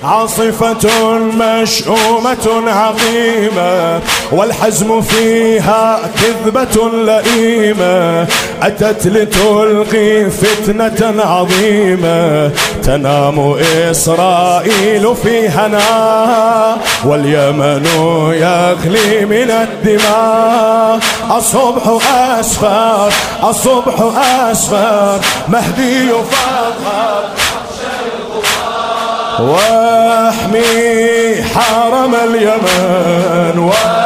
عاصفة مشؤومة عظيمة والحزم فيها كذبة لئيمة، أتت لتلقي فتنة عظيمة، تنام إسرائيل في هنا واليمن يغلي من الدماء. الصبح أسفر الصبح أسفر مهدي فاضل واحمي حرم اليمن.